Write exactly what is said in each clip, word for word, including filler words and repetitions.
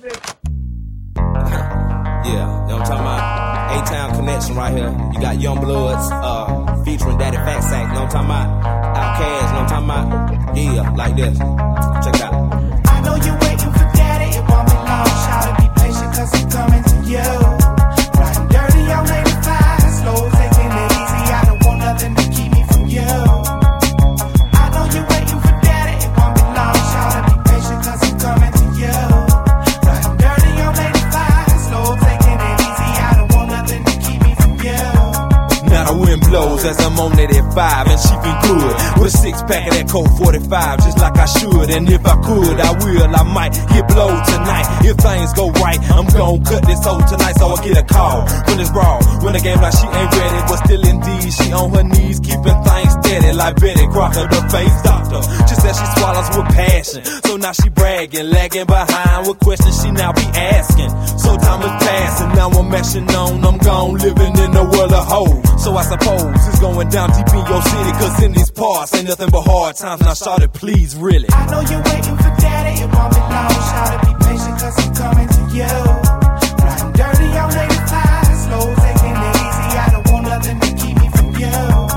Yeah, you know what I'm talking about? A-Town Connection right here. You got Young Bloods uh, featuring Daddy Fat Sack, you know what I'm talking about? Outkast, you know what I'm talking about? Yeah, like this. Check it out. I know you're waiting for Daddy, it won't be long. Try to be patient, cause I'm coming to you. Riding dirty on eighty-five, slow, taking it easy. I don't want nothing to keep me from you. I know you're waiting for Daddy, it won't be long. Try to be patient, cause I'm coming to you. Riding dirty on eighty-five, slow, taking it easy. I don't want nothing to keep me from you. Now the wind blows as I'm on it at five, and she been good with a six pack of that Colt forty-five, just like I should. And if I could, I will. I might get blowed tonight. If things go right, I'm gon' cut this hoe tonight, so I get a call when it's raw. When the game like she ain't ready, but still indeed she on her knees, keeping things steady like Betty Crocker, the face doctor. Just as she swallows with passion, so now she bragging, lagging behind with questions she now be asking. So time is passing, now I'm mashing on. I'm gone, living in the world of hoes. So I suppose it's going down deep in your city, cause in these parts ain't nothing but hard times. Now start it, please, really. I know you're waiting for Daddy, it won't be long. Try to be patient, cause I'm coming to you. Riding dirty on eighty-five, slow, taking it easy. I don't want nothing to keep me from you.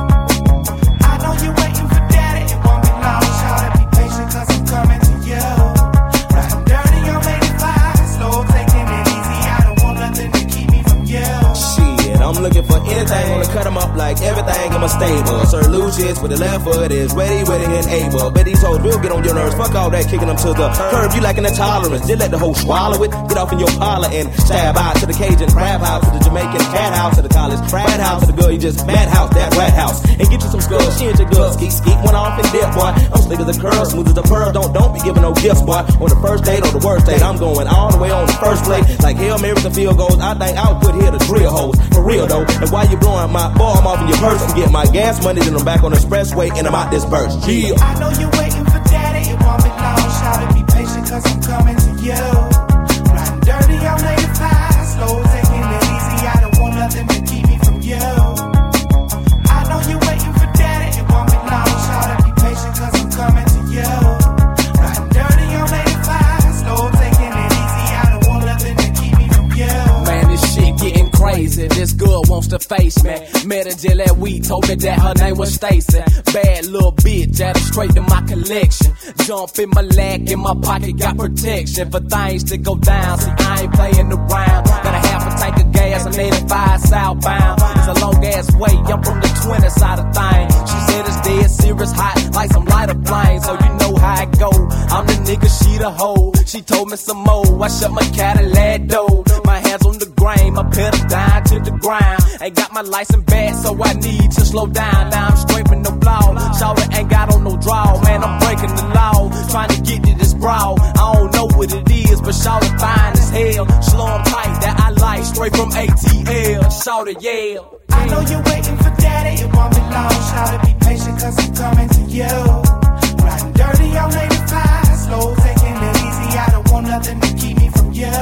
I know you're waiting for Daddy, it won't be long. Try to be patient, cause I'm coming to you. Riding dirty on eighty-five, slow, taking it easy. I don't want nothing to keep me from you. Shit, I'm looking for anything, wanna cut them up like everything in my stable. Sir Lucius with the left foot is ready, ready, and able. But these hoes will get on your nerves. Fuck all that, kicking them to the curb. You lacking the tolerance. Just let the hoe swallow it. Get off in your parlor and stab out to the Cajun crab house, to the Jamaican cat house, to the college frat house, to the girl you just madhouse, that rat house. And get you some skulls. She ain't your girl. Skeet, skeet, one off and dip, boy. I'm slick as a curl, smooth as a pearl. Don't, don't be giving no gifts, boy. On the first date or the worst date, I'm going all the way on the first plate. Like Hail Mary with the field goals. I think I would put here to drill holes. For real though. And while you blowing my ball, I'm off in your purse and get my gas money, then I'm back on the expressway and I'm out this burst. Yeah. I know you're waiting for Daddy, it won't be long. Try to be patient, cause I'm coming to you. Riding dirty on eighty-five, slow, taking it easy. I don't want nothing to keep me from you. I know you're waiting for Daddy, it won't be long. Try to be patient, cause I'm coming to you. Riding dirty on eighty-five, slow, taking it easy. I don't want nothing to keep me from you. Man, this shit getting crazy. This girl wants to face me. Met her just last week, told me that her name was Stacy. Bad little bitch, added straight to my collection. Jump in my leg, in my pocket, got protection for things to go down. See, I ain't playing around. Got a half a tank of gas, I'm eighty-five southbound. It's a long ass way, I'm from the twenty side of things. She said it's dead serious, hot like some lighter flame. So you know how it go. I'm the nigga, she the hoe. She told me some more. I shut my Cadillac door. My hands on the grain, my pedal down to the ground. Ain't got my license back, so I need to slow down. Now I'm scraping the blow. Shawty ain't got on no draw. Man, I'm breaking the law, trying to get to this brawl. I don't know what it is, but shawty fine as hell. Slow 'em tight, that I like, straight from A T L. Shawty, yeah. I know you're waiting for Daddy, it won't be long. Try to be patient, cause I'm coming to you. Riding dirty on eighty-five, slow, taking it easy. I don't want nothing to keep me from you.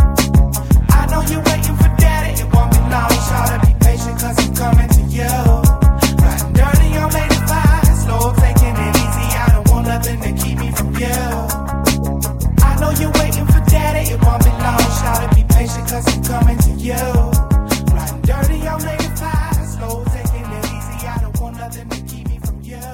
I know you're waiting for Daddy, it won't be long. Try to be patient, cause I'm coming to you. Riding dirty on eighty-five, slow, taking it easy. I don't want nothing to keep me from you. I know you're waiting for Daddy, it won't be long. Try to be patient, cause I'm coming to you. Riding dirty on eighty-five, slow, taking it easy. I don't want nothing to keep me from you.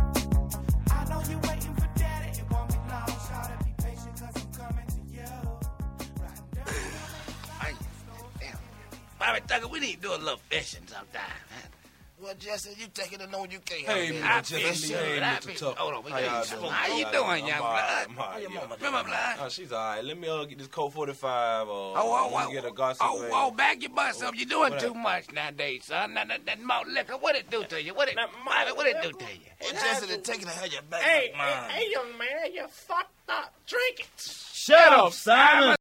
I know you're waiting for Daddy, it won't be long. Try to be patient, cause I'm coming to you. Riding dirty on eighty-five, Damn. Bobby Tucker, we need to do a little fishing sometime, man. Well, Jesse, you taking it on you can't Hey, have man, it. Jesse, Fish, hey, uh, Mister Tucker. Hold on, we How got y'all you. doing? How you How doing, I'm young all right, blood? I'm all right, your yeah. mama Remember, blood? Oh, she's all right. Let me uh, get this Colt forty-five. Uh, Oh, oh, let oh, me get a gossip. oh, man. oh, back your bus up. You're doing What too that? much nowadays, son. That, that, that malt liquor, what it do to you? What it, Bobby, what it do to you? Well, Jesse, they're taking it how you back Hey, like mine. hey, hey, young man, you fucked up. Drink it. Shut up, Simon.